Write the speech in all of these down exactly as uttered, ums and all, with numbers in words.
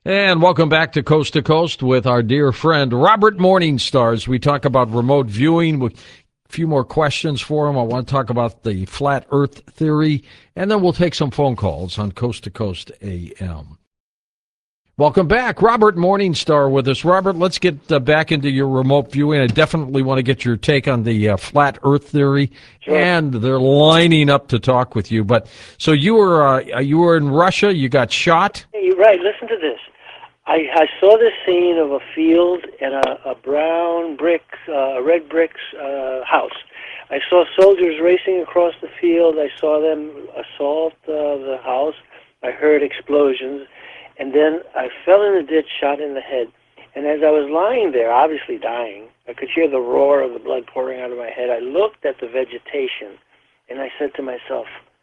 And welcome back to Coast to Coast with our dear friend Robert Morningstar. As we talk about remote viewing, a few more questions for him. I want to talk about the flat earth theory, and then we'll take some phone calls on Coast to Coast A M. Welcome back. Robert Morningstar with us. Robert, let's get uh, back into your remote viewing. I definitely want to get your take on the uh, flat earth theory. Sure. And they're lining up to talk with you. But so you were uh, you were in Russia, you got shot? Hey, you're right. Listen to this. I, I saw this scene of a field and a, a brown brick, uh, a red bricks uh, house. I saw soldiers racing across the field. I saw them assault uh, the house. I heard explosions. And then I fell in a ditch, shot in the head. And as I was lying there, obviously dying, I could hear the roar of the blood pouring out of my head. I looked at the vegetation, and I said to myself,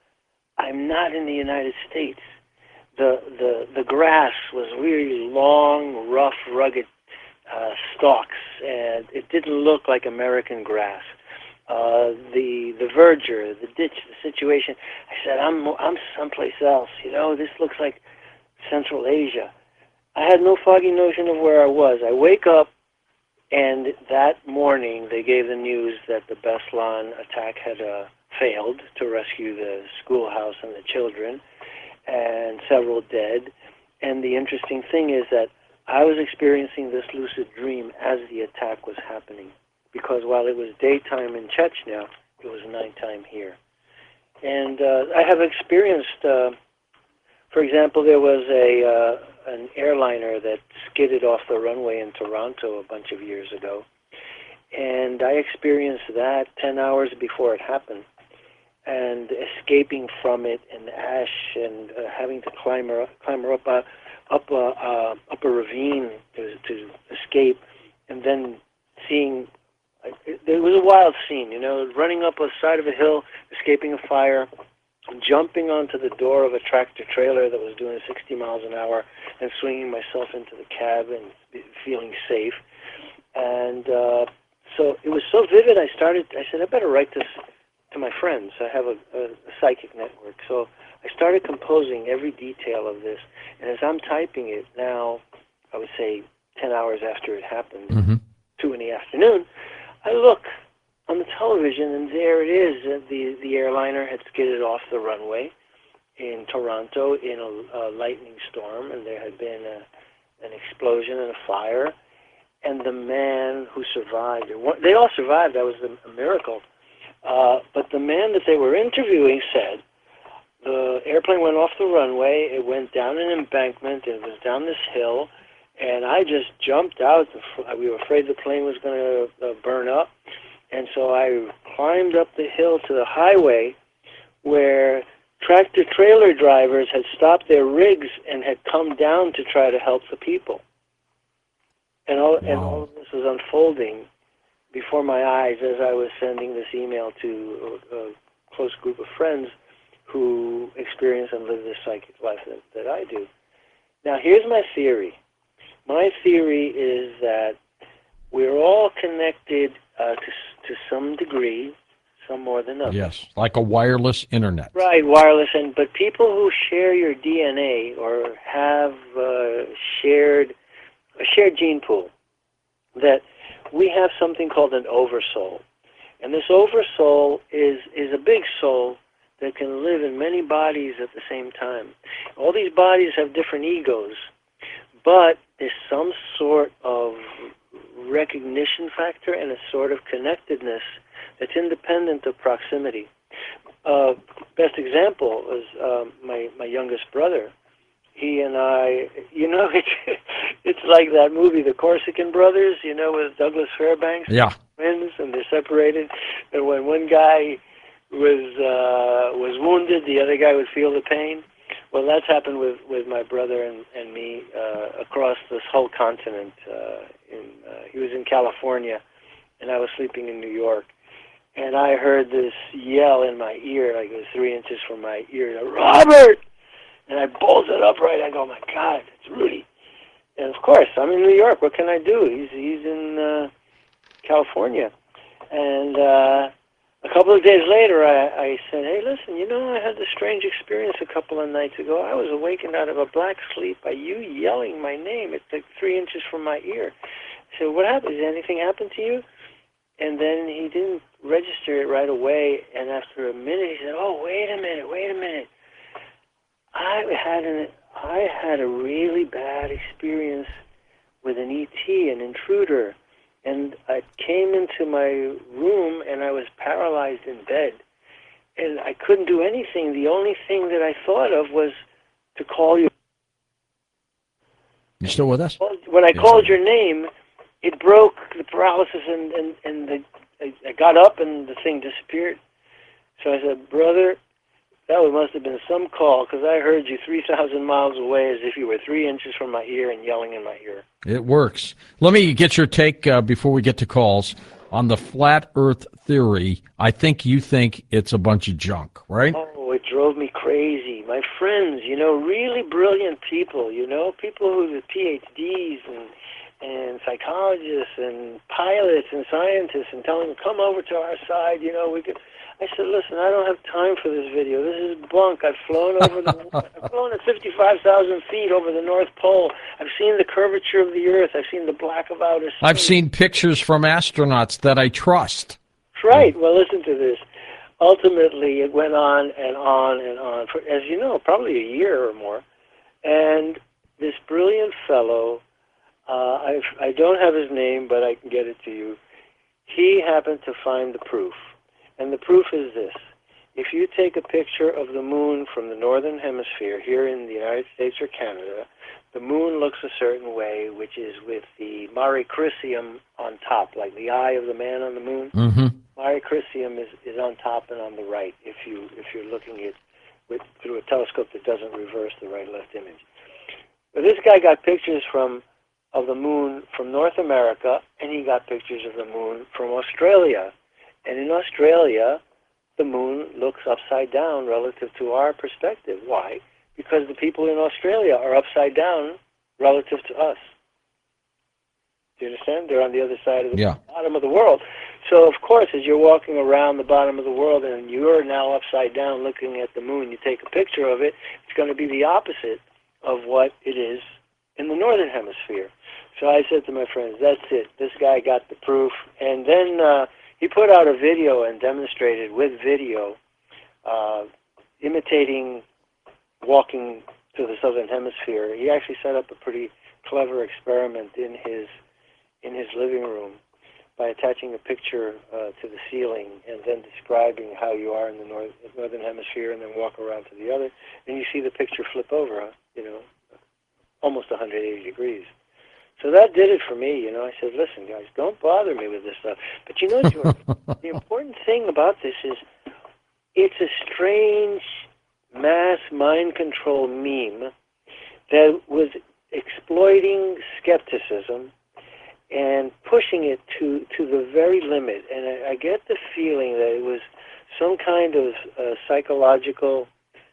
I'm not in the United States. The the the grass was really long, rough, rugged uh, stalks, and it didn't look like American grass. Uh, the the verdure, the ditch, the situation. I said, I'm I'm someplace else. You know, this looks like Central Asia. I had no foggy notion of where I was. I wake up, and that morning they gave the news that the Beslan attack had uh, failed to rescue the schoolhouse and the children, and several dead. And the interesting thing is that I was experiencing this lucid dream as the attack was happening, because while it was daytime in Chechnya, it was nighttime here. And uh, I have experienced, uh, for example, there was a uh, an airliner that skidded off the runway in Toronto a bunch of years ago, and I experienced that ten hours before it happened, and escaping from it and ash and uh, having to climb her, climb her up a, up a, uh, up a ravine to, to escape, and then seeing, it, it was a wild scene, you know, running up a side of a hill, escaping a fire, jumping onto the door of a tractor trailer that was doing sixty miles an hour and swinging myself into the cab and feeling safe. And uh, so it was so vivid, I started, I said, I better write this to my friends. I have a, a, a psychic network. So I started composing every detail of this. And as I'm typing it now, I would say ten hours after it happened, mm-hmm. two in the afternoon, I look on the television, and there it is. The the airliner had skidded off the runway in Toronto in a, a lightning storm, and there had been a, an explosion and a fire. And the man who survived, they all survived. That was a miracle. Uh, but the man that they were interviewing said the airplane went off the runway. It went down an embankment. It was down this hill, and I just jumped out. We were afraid the plane was going to uh, burn up. And so I climbed up the hill to the highway where tractor-trailer drivers had stopped their rigs and had come down to try to help the people. And all, wow. and all of this was unfolding before my eyes as I was sending this email to a, a close group of friends who experience and live this psychic life that, that I do. Now, here's my theory. My theory is that we're all connected uh, to to some degree, some more than others. Yes, like a wireless internet. Right, wireless, and but people who share your D N A or have uh, shared a shared gene pool, that we have something called an oversoul, and this oversoul is is a big soul that can live in many bodies at the same time. All these bodies have different egos, but there's some sort of recognition factor and a sort of connectedness that's independent of proximity. Uh, best example is um, my my youngest brother. He and I, you know, it's, it's like that movie, The Corsican Brothers, you know, with Douglas Fairbanks. Yeah. Twins, and they're separated. And when one guy was uh, was wounded, the other guy would feel the pain. Well, that's happened with, with my brother and, and me uh, across this whole continent. Uh, in, uh, he was in California, and I was sleeping in New York. And I heard this yell in my ear, like it was three inches from my ear, Robert! And I bolted upright. I go, my God, it's Rudy. And of course, I'm in New York. What can I do? He's he's in uh, California. And uh, a couple of days later, I, I said, hey, listen, you know, I had this strange experience a couple of nights ago. I was awakened out of a black sleep by you yelling my name. It's like three inches from my ear. I said, what happened? Did anything happen to you? And then he didn't register it right away. And after a minute, he said, oh, wait a minute, wait a minute. I had an, I had a really bad experience with an E T, an intruder. And I came into my room, and I was paralyzed in bed. And I couldn't do anything. The only thing that I thought of was to call you. You still with us? When I yes, called your name, it broke the paralysis, and, and, and the, I, I got up, and the thing disappeared. So I said, brother, that must have been some call, because I heard you three thousand miles away as if you were three inches from my ear and yelling in my ear. It works. Let me get your take uh, before we get to calls on the flat earth theory. I think you think it's a bunch of junk, right? Oh, it drove me crazy. My friends, you know, really brilliant people, you know, people who have P H Ds and and psychologists and pilots and scientists, and telling them, come over to our side, you know, we could. I said, listen, I don't have time for this video. This is bunk. I've flown over the, I've flown at fifty-five thousand feet over the North Pole. I've seen the curvature of the Earth. I've seen the black of outer space. I've seen pictures from astronauts that I trust. That's right. Well, listen to this. Ultimately, it went on and on and on for, as you know, probably a year or more. And this brilliant fellow, uh, I've, I don't have his name, but I can get it to you. He happened to find the proof. And the proof is this. If you take a picture of the moon from the northern hemisphere here in the United States or Canada, the moon looks a certain way, which is with the Mare Crisium on top, like the eye of the man on the moon. Mm-hmm. Mare Crisium is, is on top and on the right if, you, if you're looking at with, through a telescope that doesn't reverse the right-left image. But this guy got pictures from of the moon from North America, and he got pictures of the moon from Australia. And in Australia, the moon looks upside down relative to our perspective. Why? Because the people in Australia are upside down relative to us. Do you understand? They're on the other side of the yeah. bottom of the world. So, of course, as you're walking around the bottom of the world and you're now upside down looking at the moon, you take a picture of it, it's going to be the opposite of what it is in the northern hemisphere. So I said to my friends, that's it. This guy got the proof. And then uh, he put out a video and demonstrated with video, uh, imitating walking to the southern hemisphere. He actually set up a pretty clever experiment in his in his living room by attaching a picture uh, to the ceiling and then describing how you are in the north, northern hemisphere, and then walk around to the other, and you see the picture flip over, huh? you know, almost one hundred eighty degrees. So that did it for me, you know. I said, listen, guys, don't bother me with this stuff. But you know, George, the important thing about this is it's a strange mass mind control meme that was exploiting skepticism and pushing it to, to the very limit. And I, I get the feeling that it was some kind of uh, psychological,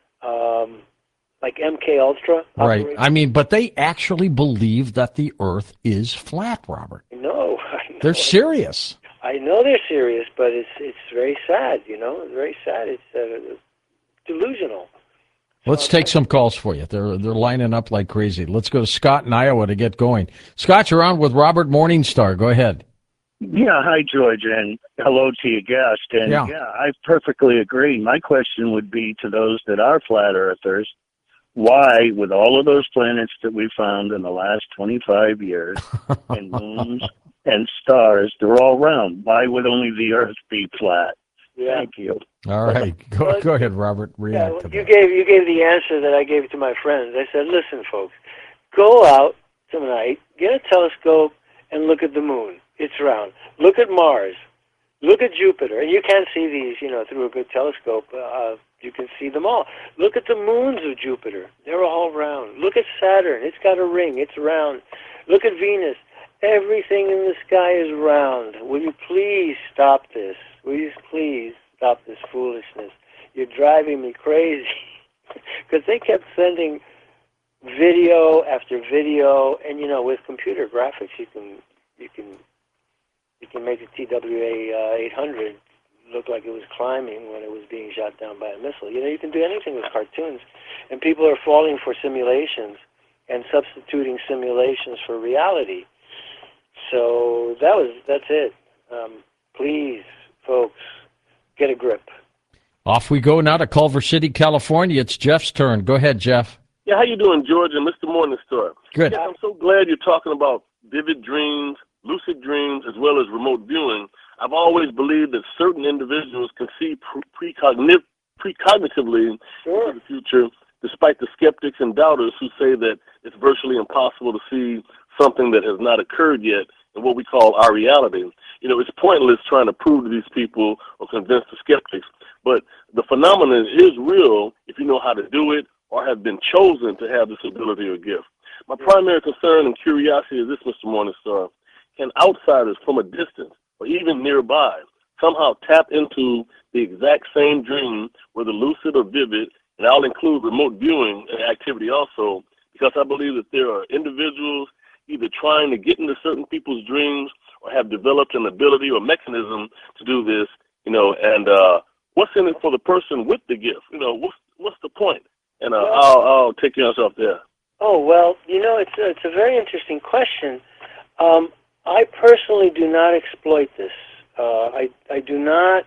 um, like M K Ultra. Right. Operation. I mean, but they actually believe that the Earth is flat, Robert. I know. I know. They're serious. I know they're serious, but it's it's very sad, you know. It's very sad. It's uh, delusional. Let's take some calls for you. They're they're lining up like crazy. Let's go to Scott in Iowa to get going. Scott, you're on with Robert Morningstar. Go ahead. Yeah, hi, George, and hello to your guest. And yeah. yeah, I perfectly agree. My question would be to those that are flat earthers, why, with all of those planets that we found in the last twenty-five years, and moons and stars, they're all round. Why would only the Earth be flat? Yeah. Thank you. All right. Go, well, go ahead, Robert. React yeah, to you that. gave you gave the answer that I gave to my friends. I said, listen, folks, go out tonight, get a telescope, and look at the moon. It's round. Look at Mars. Look at Jupiter. And you can't see these, you know, through a good telescope. Uh, you can see them all. Look at the moons of Jupiter. They're all round. Look at Saturn. It's got a ring. It's round. Look at Venus. Everything in the sky is round. Will you please stop this? Will you please stop this foolishness? You're driving me crazy. Because they kept sending video after video, and you know, with computer graphics, you can you can you can make a T W A uh, eight hundred looked like it was climbing when it was being shot down by a missile. You know, you can do anything with cartoons, and people are falling for simulations and substituting simulations for reality. So that was that's it. Um, please, folks, get a grip. Off we go now to Culver City, California. It's Jeff's turn. Go ahead, Jeff. Yeah, how you doing, George and Mister Morningstar? Good. Yes, I'm so glad you're talking about vivid dreams, lucid dreams, as well as remote viewing. I've always believed that certain individuals can see pre- precognitive, precognitively Sure. into the future, despite the skeptics and doubters who say that it's virtually impossible to see something that has not occurred yet in what we call our reality. You know, it's pointless trying to prove to these people or convince the skeptics, but the phenomenon is real if you know how to do it or have been chosen to have this ability or gift. My primary concern and curiosity is this, Mister Morningstar. Can outsiders from a distance or even nearby somehow tap into the exact same dream, whether lucid or vivid, and I'll include remote viewing activity also, because I believe that there are individuals either trying to get into certain people's dreams or have developed an ability or mechanism to do this, you know, and uh, what's in it for the person with the gift? You know, what's, what's the point? And uh, I'll, I'll take yourself off there. Oh, well, you know, it's a, it's a very interesting question. Um, I personally do not exploit this. Uh, I, I do not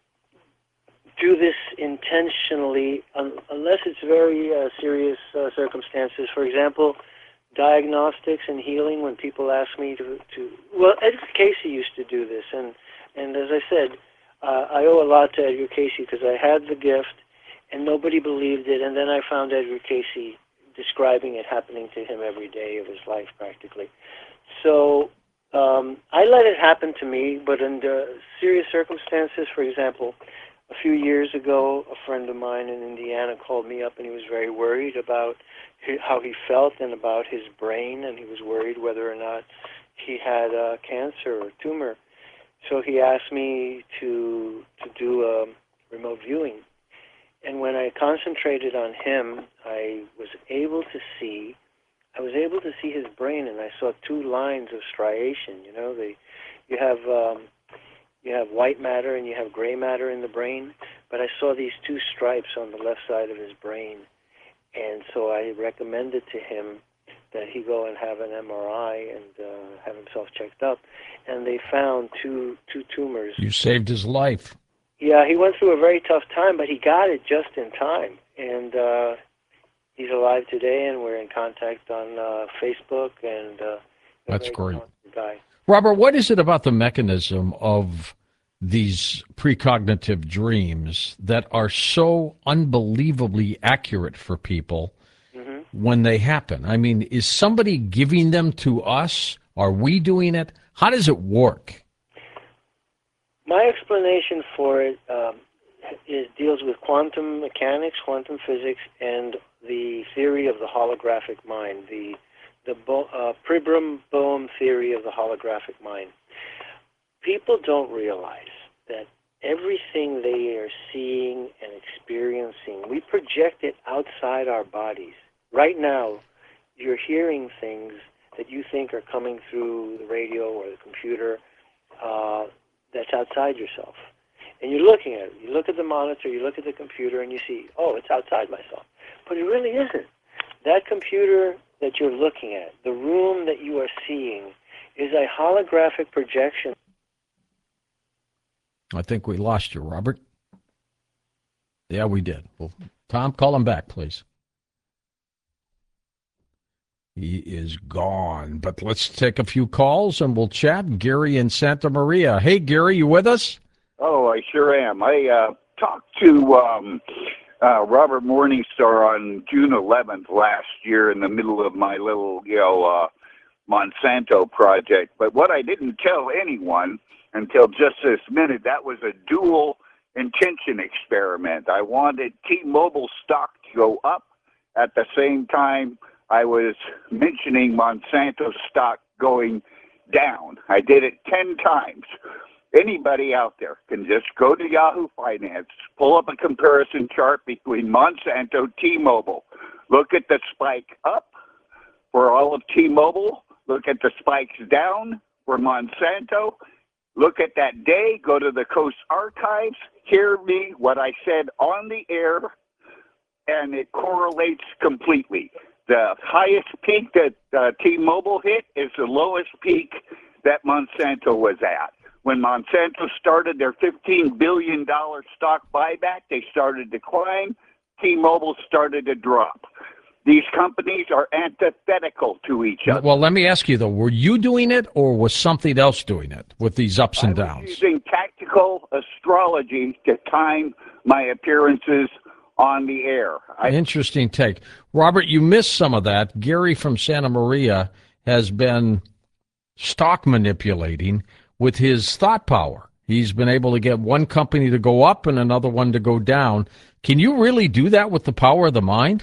do this intentionally un- unless it's very uh, serious uh, circumstances. For example, diagnostics and healing, when people ask me to, to well, Edgar Casey used to do this, and, and as I said, uh, I owe a lot to Edgar Casey because I had the gift and nobody believed it, and then I found Edgar Casey describing it happening to him every day of his life practically. So um, I let it happen to me, but under serious circumstances, for example, a few years ago, a friend of mine in Indiana called me up and he was very worried about how he felt and about his brain, and he was worried whether or not he had uh, cancer or tumor. So he asked me to to do a remote viewing. And when I concentrated on him, I was able to see, I was able to see his brain, and I saw two lines of striation. You know, they, you have um, you have white matter and you have gray matter in the brain, but I saw these two stripes on the left side of his brain. And so I recommended to him that he go and have an M R I and uh, have himself checked up. And they found two two tumors. You saved his life. Yeah, he went through a very tough time, but he got it just in time. And uh, he's alive today, and we're in contact on uh, Facebook. And uh, That's great. Guy. Robert, what is it about the mechanism of these precognitive dreams that are so unbelievably accurate for people mm-hmm. when they happen? I mean, is somebody giving them to us? Are we doing it? How does it work? My explanation for it um, is deals with quantum mechanics, quantum physics, and the theory of the holographic mind, the the uh, Pribram Bohm theory of the holographic mind. People don't realize that everything they are seeing and experiencing, we project it outside our bodies. Right now, you're hearing things that you think are coming through the radio or the computer uh, that's outside yourself. And you're looking at it. You look at the monitor, you look at the computer, and you see, oh, it's outside myself. But it really isn't. That computer that you're looking at, the room that you are seeing, is a holographic projection. I think we lost you, Robert. Yeah, we did. Well, Tom, call him back, please. He is gone. But let's take a few calls and we'll chat. Gary in Santa Maria. Hey, Gary, you with us? Oh, I sure am. I uh, talked to um, uh, Robert Morningstar on June eleventh last year in the middle of my little, you know, uh, Monsanto project. But what I didn't tell anyone until just this minute, that was a dual intention experiment. I wanted T-Mobile stock to go up at the same time I was mentioning Monsanto stock going down. I did it ten times. Anybody out there can just go to Yahoo Finance, pull up a comparison chart between Monsanto, T-Mobile. Look at the spike up for all of T-Mobile. Look at the spikes down for Monsanto. Look at that day, go to the Coast Archives, hear me, what I said on the air, and it correlates completely. The highest peak that uh, T-Mobile hit is the lowest peak that Monsanto was at. When Monsanto started their fifteen billion dollars stock buyback, they started to climb. T-Mobile started to drop. These companies are antithetical to each other. Well, let me ask you, though, were you doing it or was something else doing it with these ups and I was downs? using tactical astrology to time my appearances on the air. I, Interesting take. Robert, you missed some of that. Gary from Santa Maria has been stock manipulating with his thought power. He's been able to get one company to go up and another one to go down. Can you really do that with the power of the mind?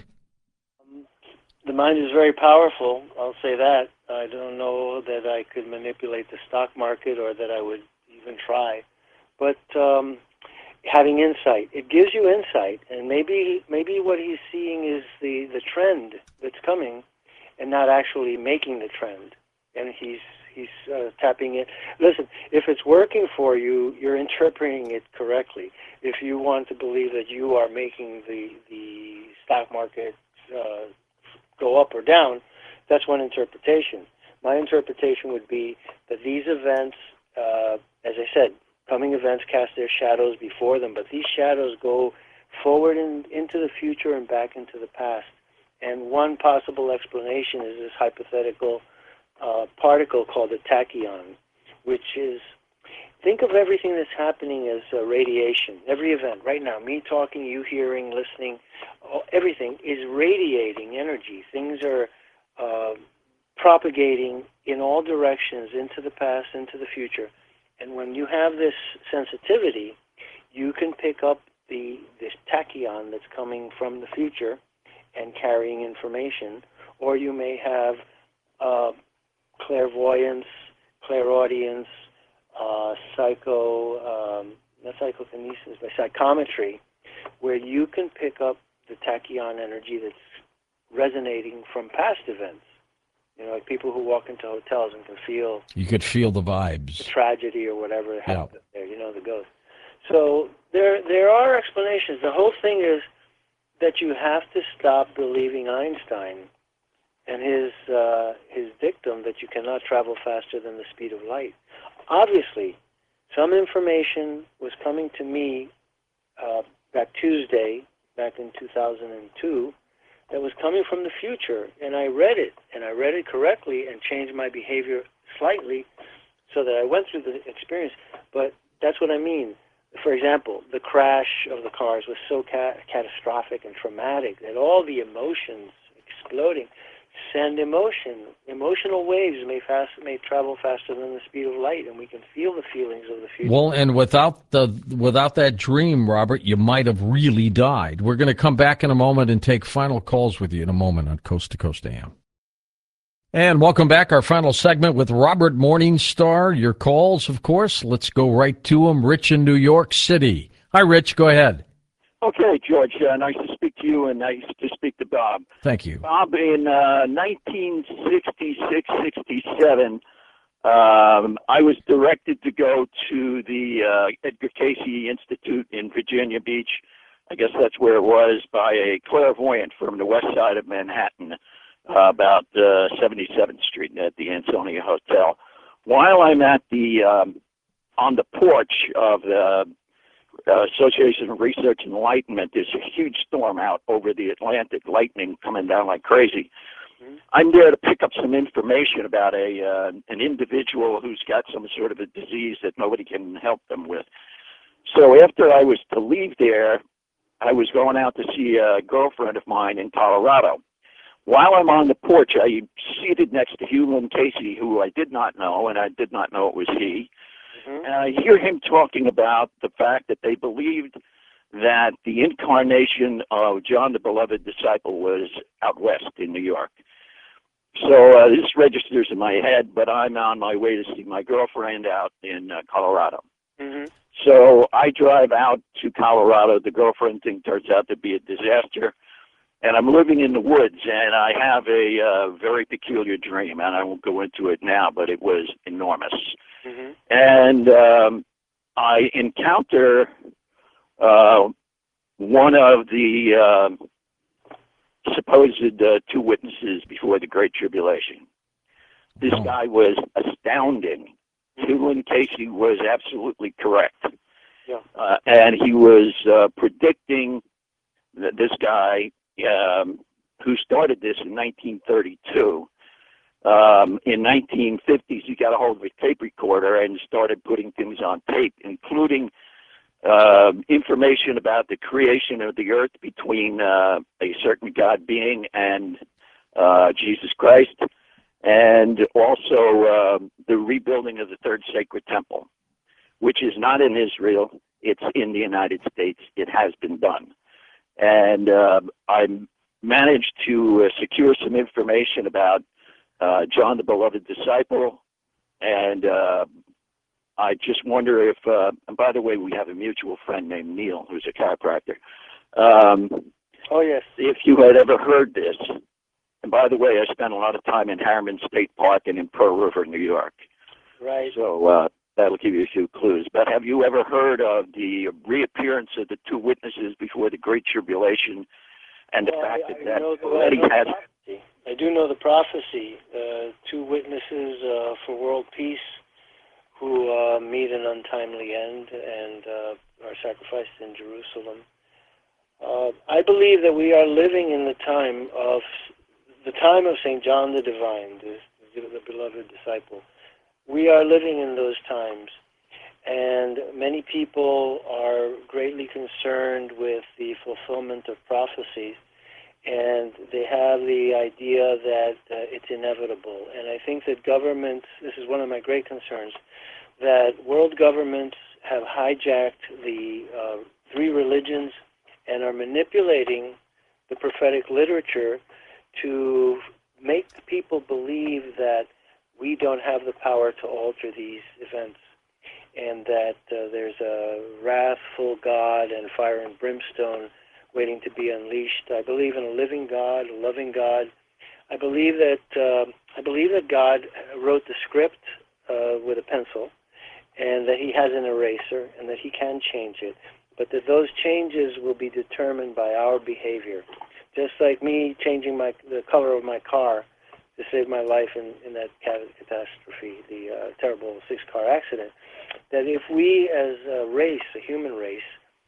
The mind is very powerful, I'll say that. I don't know that I could manipulate the stock market or that I would even try. But um, having insight, it gives you insight. And maybe maybe what he's seeing is the, the trend that's coming and not actually making the trend. And he's he's uh, tapping it. Listen, if it's working for you, you're interpreting it correctly. If you want to believe that you are making the, the stock market uh, go up or down, that's one interpretation. My interpretation would be that these events, uh, as I said, coming events cast their shadows before them, but these shadows go forward in, into the future and back into the past. And one possible explanation is this hypothetical uh, particle called a tachyon, which is, think of everything that's happening as uh, radiation. Every event, right now, me talking, you hearing, listening, everything is radiating energy. Things are uh, propagating in all directions, into the past, into the future. And when you have this sensitivity, you can pick up the this tachyon that's coming from the future and carrying information, or you may have uh, clairvoyance, clairaudience, uh, psycho, um, not psychokinesis, but psychometry, where you can pick up the tachyon energy that's resonating from past events. You know, like people who walk into hotels and can feel You could feel the vibes. the tragedy or whatever happened Yeah. there, you know, the ghost. So there there are explanations. The whole thing is that you have to stop believing Einstein and his uh, his dictum that you cannot travel faster than the speed of light. Obviously, some information was coming to me uh, that Tuesday, back in two thousand two, that was coming from the future, and I read it, and I read it correctly and changed my behavior slightly so that I went through the experience. But that's what I mean. For example, the crash of the cars was so ca- catastrophic and traumatic that all the emotions exploding send emotion. Emotional waves may fast may travel faster than the speed of light, and we can feel the feelings of the future. Well, and without the without that dream, Robert, you might have really died. We're going to come back in a moment and take final calls with you in a moment on Coast to Coast A M. And welcome back, our final segment with Robert Morningstar. Your calls, of course. Let's go right to him. Rich in New York City. Hi, Rich. Go ahead. Okay, George, uh, nice to speak to you and nice to speak to Bob. Thank you. Bob, in uh, nineteen sixty-six sixty-seven, um, I was directed to go to the uh, Edgar Cayce Institute in Virginia Beach. I guess that's where it was, by a clairvoyant from the west side of Manhattan, uh, about uh, seventy-seventh Street at the Ansonia Hotel. While I'm at the um, on the porch of the Uh, Association of Research and Enlightenment, there's a huge storm out over the Atlantic, lightning coming down like crazy. Mm-hmm. I'm there to pick up some information about a uh, an individual who's got some sort of a disease that nobody can help them with. So after I was to leave there, I was going out to see a girlfriend of mine in Colorado. While I'm on the porch, I'm seated next to Hugh Lynn Cayce, who I did not know, and I did not know it was he. And I hear him talking about the fact that they believed that the incarnation of John the Beloved Disciple was out west in New York. So uh, this registers in my head, but I'm on my way to see my girlfriend out in uh, Colorado. Mm-hmm. So I drive out to Colorado. The girlfriend thing turns out to be a disaster. And I'm living in the woods, and I have a uh, very peculiar dream, and I won't go into it now, but it was enormous. Mm-hmm. and um, I encounter uh, one of the uh, supposed uh, two witnesses before the Great Tribulation. This Oh. guy was astounding. Tulin Casey was absolutely correct. Yeah. Uh, and he was uh, predicting that this guy, um, who started this in nineteen thirty-two, um, in nineteen fifties, he got a hold of a tape recorder and started putting things on tape, including uh, information about the creation of the earth between uh, a certain God being and uh, Jesus Christ, and also uh, the rebuilding of the Third Sacred Temple, which is not in Israel. It's in the United States. It has been done. And uh, I managed to uh, secure some information about uh, John the Beloved Disciple. And uh, I just wonder if, uh, and by the way, we have a mutual friend named Neil, who's a chiropractor. Um, Oh, yes. if you had ever heard this, and by the way, I spent a lot of time in Harriman State Park and in Pearl River, New York. Right. So uh, that'll give you a few clues. But have you ever heard of the reappearance of the two witnesses before the Great Tribulation, and the Well, fact I, that I that know the, already I know the has... prophecy. I do know the prophecy. Uh, two witnesses uh, for world peace who uh, meet an untimely end and uh, are sacrificed in Jerusalem. Uh, I believe that we are living in the time of the time of Saint John the Divine, the, the beloved disciple. We are living in those times, and many people are greatly concerned with the fulfillment of prophecies, and they have the idea that uh, it's inevitable. And I think that governments, this is one of my great concerns, that world governments have hijacked the uh, three religions and are manipulating the prophetic literature to make people believe that we don't have the power to alter these events, and that uh, there's a wrathful God and fire and brimstone waiting to be unleashed. I believe in a living God, a loving God. I believe that uh, I believe that God wrote the script uh, with a pencil, and that He has an eraser, and that He can change it, but that those changes will be determined by our behavior. Just like me changing my the color of my car to save my life in, in that catastrophe, the uh, terrible six-car accident, that if we as a race, a human race,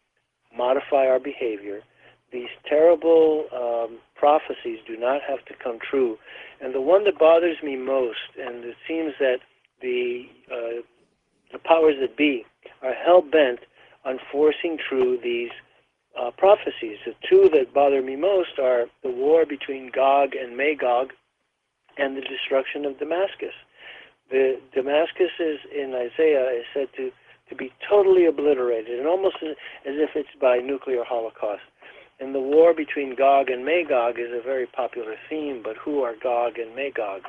modify our behavior, these terrible um, prophecies do not have to come true. And the one that bothers me most, and it seems that the, uh, the powers that be are hell-bent on forcing true these uh, prophecies. The two that bother me most are the war between Gog and Magog and the destruction of Damascus. The Damascus is in Isaiah is said to, to be totally obliterated, and almost as if it's by nuclear holocaust. And the war between Gog and Magog is a very popular theme, but who are Gog and Magog?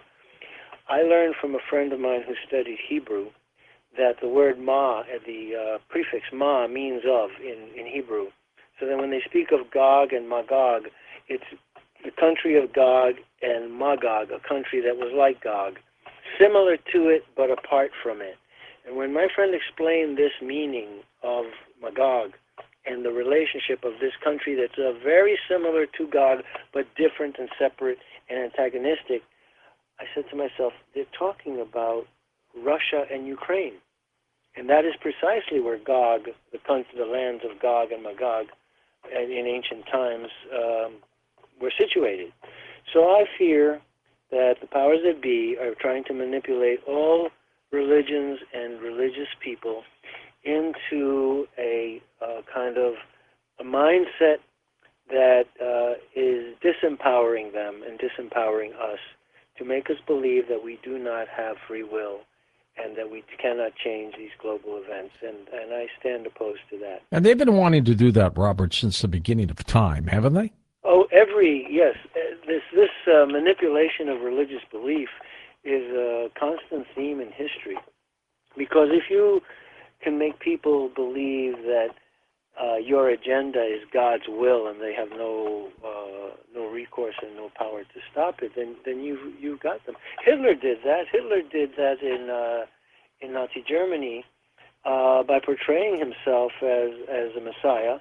I learned from a friend of mine who studied Hebrew that the word ma, the uh, prefix ma, means of in, in Hebrew. So then when they speak of Gog and Magog, it's the country of Gog and Magog, a country that was like Gog, similar to it but apart from it. And when my friend explained this meaning of Magog and the relationship of this country that's uh, very similar to Gog but different and separate and antagonistic, I said to myself, they're talking about Russia and Ukraine. And that is precisely where Gog, the country, the lands of Gog and Magog, and in ancient times um, were situated. So I fear that the powers that be are trying to manipulate all religions and religious people into a uh, kind of a mindset that uh, is disempowering them and disempowering us, to make us believe that we do not have free will and that we cannot change these global events. And, and I stand opposed to that. And they've been wanting to do that, Robert, since the beginning of time, haven't they? Oh, every, yes. uh, This, this uh, manipulation of religious belief is a constant theme in history. Because if you can make people believe that uh, your agenda is God's will and they have no uh, no recourse and no power to stop it, then then you you've got them. Hitler did that. Hitler did that in uh, in Nazi Germany uh, by portraying himself as as a messiah,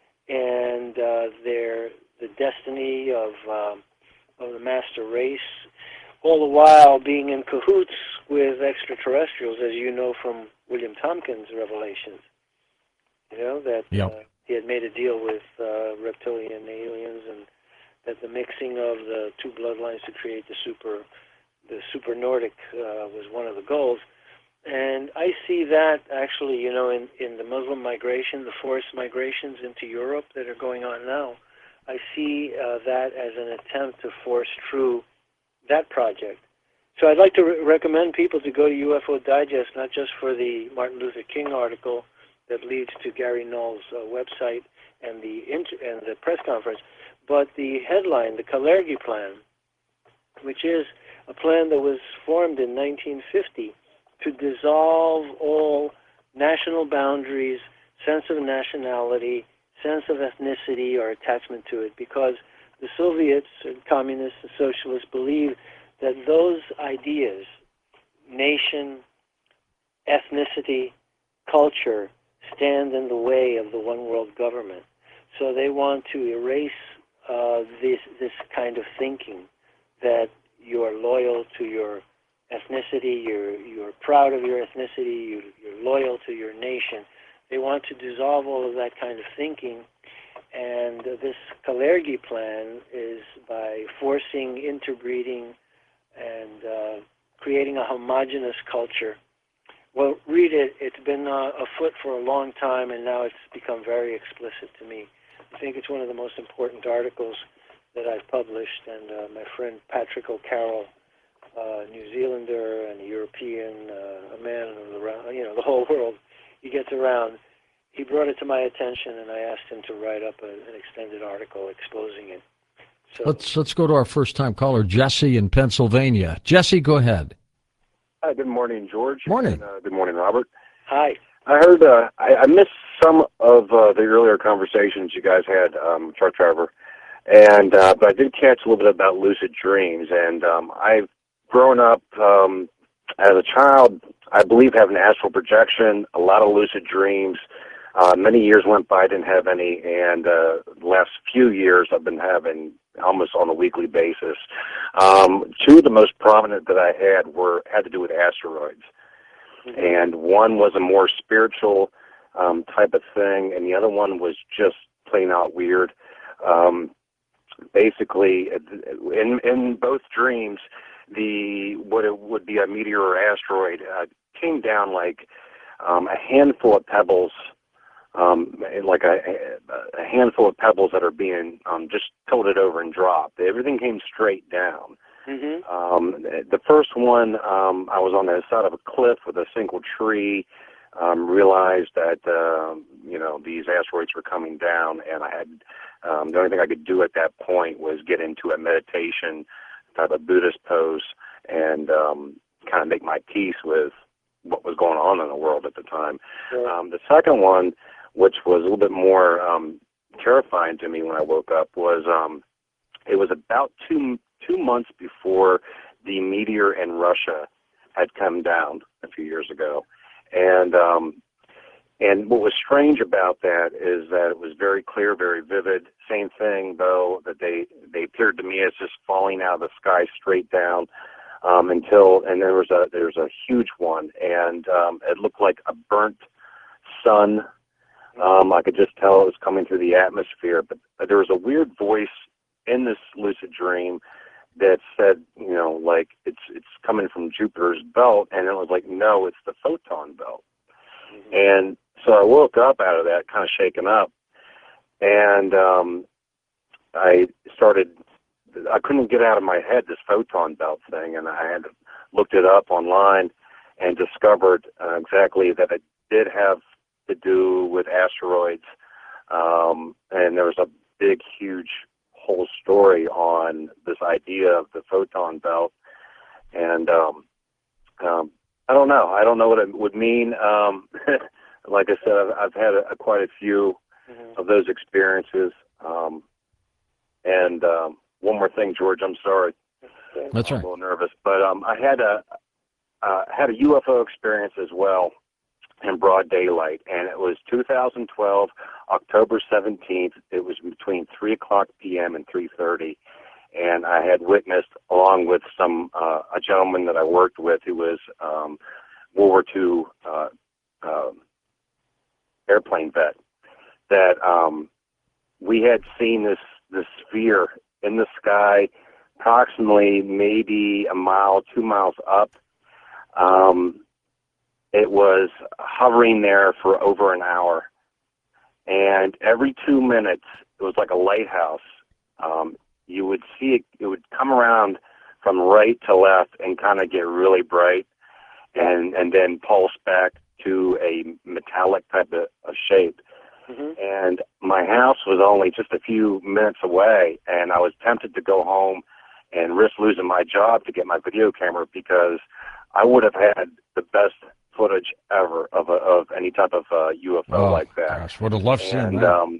and uh, their the destiny of um, of the master race, all the while being in cahoots with extraterrestrials, as you know from William Tompkins' Revelations. You know that Yep. uh, he had made a deal with uh, reptilian aliens, and that the mixing of the two bloodlines to create the super the super Nordic uh, was one of the goals. And I see that actually, you know, in, in the Muslim migration, the forced migrations into Europe that are going on now, I see uh, that as an attempt to force through that project. So I'd like to re- recommend people to go to U F O Digest, not just for the Martin Luther King article that leads to Gary Null's uh, website and the inter- and the press conference, but the headline, the Kalergi Plan, which is a plan that was formed in nineteen fifty to dissolve all national boundaries, sense of nationality, sense of ethnicity or attachment to it, because the Soviets and communists and socialists believed that those ideas, nation, ethnicity, culture, stand in the way of the one world government. So they want to erase uh, this this kind of thinking, that you're loyal to your ethnicity, you're you're proud of your ethnicity, you, you're loyal to your nation. They want to dissolve all of that kind of thinking, and uh, this Kalergi Plan is by forcing interbreeding and uh, creating a homogenous culture. Well, read it. It's been uh, afoot for a long time, and now it's become very explicit to me. I think it's one of the most important articles that I've published, and uh, my friend Patrick O'Carroll, uh, New Zealander and a European, uh, a man of the, you know, the whole world, he gets around. He brought it to my attention, and I asked him to write up a, an extended article exposing it. So, Let's let's go to our first time caller, Jesse in Pennsylvania. Jesse, go ahead. Hi, good morning, George. Morning. And, uh, good morning, Robert. hi. I heard, uh, I, I missed some of uh, the earlier conversations you guys had, um, Truck Driver, and uh, but I did catch a little bit about lucid dreams. And um, I've grown up um, as a child, I believe, having astral projection, a lot of lucid dreams. Uh, many years went by, I didn't have any, and uh, the last few years I've been having almost on a weekly basis. Um, two of the most prominent that I had were had to do with asteroids. And one was a more spiritual um, type of thing, and the other one was just plain out weird. Um, basically, in in both dreams, the what it would be a meteor or asteroid uh, came down like um, a handful of pebbles, um, like a, a handful of pebbles that are being um, just tilted over and dropped. Everything came straight down. Mm-hmm. Um, the first one, um, I was on the side of a cliff with a single tree, um, realized that, uh, you know, these asteroids were coming down, and I had, um, the only thing I could do at that point was get into a meditation type of Buddhist pose and um, kind of make my peace with what was going on in the world at the time. Sure. Um, the second one, which was a little bit more um, terrifying to me when I woke up, was um, it was about two two months before the meteor in Russia had come down a few years ago. And um, and what was strange about that is that it was very clear, very vivid. Same thing, though, that they, they appeared to me as just falling out of the sky straight down um, until, and there was a there was a huge one, and um, it looked like a burnt sun. Um, I could just tell it was coming through the atmosphere, but there was a weird voice in this lucid dream that said, you know, like it's it's coming from Jupiter's belt, and it was like, no, it's the photon belt. Mm-hmm. And so I woke up out of that, kind of shaken up, and um, I started. I couldn't get out of my head this photon belt thing, and I had looked it up online and discovered uh, exactly that it did have to do with asteroids, um, and there was a big, huge whole story on this idea of the photon belt, and um, um, I don't know. I don't know what it would mean. Um, like I said, I've, I've had a, a, quite a few mm-hmm. of those experiences. Um, and um, one more thing, George, I'm sorry. That's I'm right. a little nervous, but um, I had a uh, had a U F O experience as well in broad daylight, and it was two thousand twelve, October seventeenth. It was between three o'clock p.m. and three thirty, and I had witnessed, along with some uh, a gentleman that I worked with who was um, World War Two uh, uh, airplane vet, that um, we had seen this this sphere in the sky, approximately maybe a mile, two miles up. Um, it was hovering there for over an hour, and every two minutes, it was like a lighthouse. Um, you would see it; it would come around from right to left and kind of get really bright, and and then pulse back to a metallic type of, of shape. Mm-hmm. And my house was only just a few minutes away, and I was tempted to go home and risk losing my job to get my video camera, because I would have had the best footage ever of a, of any type of uh, U F O oh, like that. Gosh, would have loved seeing and, that. Um,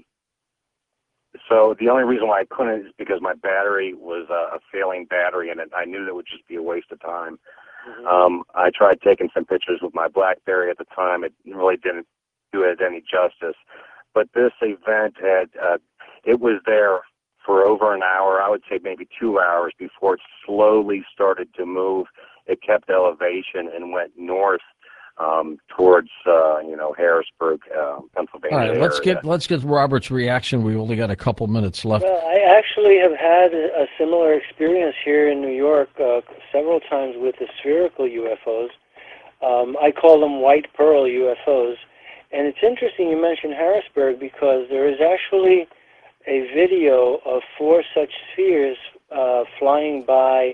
so the only reason why I couldn't is because my battery was uh, a failing battery, and I knew that would just be a waste of time. Mm-hmm. Um, I tried taking some pictures with my BlackBerry at the time. It really didn't do it any justice. But this event had, uh, it was there for over an hour, I would say maybe two hours, before it slowly started to move. It kept elevation and went north um, towards, uh, you know, Harrisburg, uh, Pennsylvania. All right, let's area. get let's get Robert's reaction. We only got a couple minutes left. Well, I actually have had a, a similar experience here in New York uh, several times with the spherical U F Os. Um, I call them white pearl U F Os. And it's interesting you mentioned Harrisburg, because there is actually a video of four such spheres uh, flying by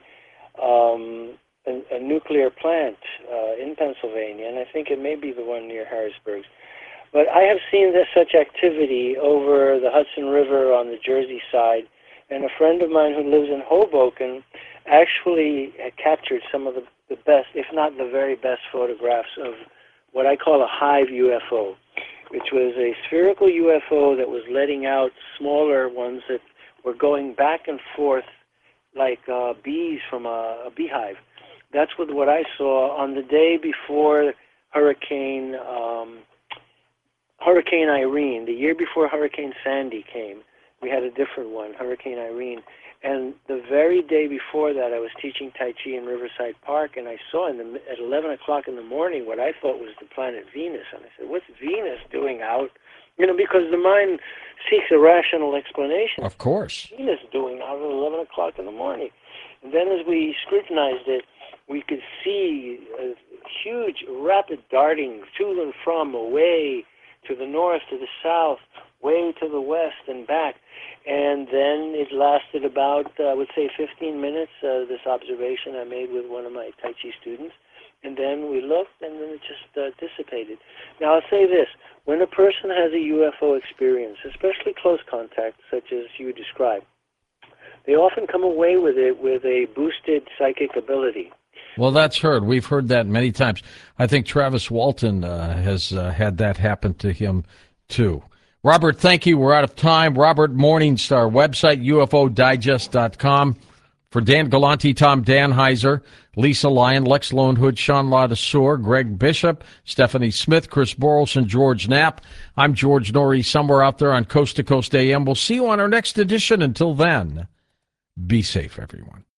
um, a, a nuclear plant uh, in Pennsylvania, and I think it may be the one near Harrisburg. But I have seen this, such activity over the Hudson River on the Jersey side, and a friend of mine who lives in Hoboken actually had captured some of the, the best, if not the very best, photographs of what I call a hive U F O, which was a spherical U F O that was letting out smaller ones that were going back and forth like uh, bees from a, a beehive. That's what, what I saw on the day before Hurricane um, Hurricane Irene. The year before Hurricane Sandy came, we had a different one, Hurricane Irene. And the very day before that, I was teaching Tai Chi in Riverside Park, and I saw in the, at eleven o'clock in the morning what I thought was the planet Venus. And I said, what's Venus doing out? You know, because the mind seeks a rational explanation. Of course. What's Venus doing out at eleven o'clock in the morning? And then as we scrutinized it, we could see a huge, rapid darting to and from, away to the north, to the south, way to the west and back. And then it lasted about, uh, I would say, fifteen minutes, uh, this observation I made with one of my Tai Chi students. And then we looked, and then it just uh, dissipated. Now, I'll say this. When a person has a U F O experience, especially close contact, such as you described, they often come away with it with a boosted psychic ability. Well, that's heard. We've heard that many times. I think Travis Walton uh, has uh, had that happen to him, too. Robert, thank you. We're out of time. Robert Morningstar, website, U F O digest dot com. For Dan Galante, Tom Danheiser, Lisa Lyon, Lex Lonehood, Sean Ladassour, Greg Bishop, Stephanie Smith, Chris Borelson, George Knapp. I'm George Norrie, somewhere out there on Coast to Coast A M. We'll see you on our next edition. Until then, be safe, everyone.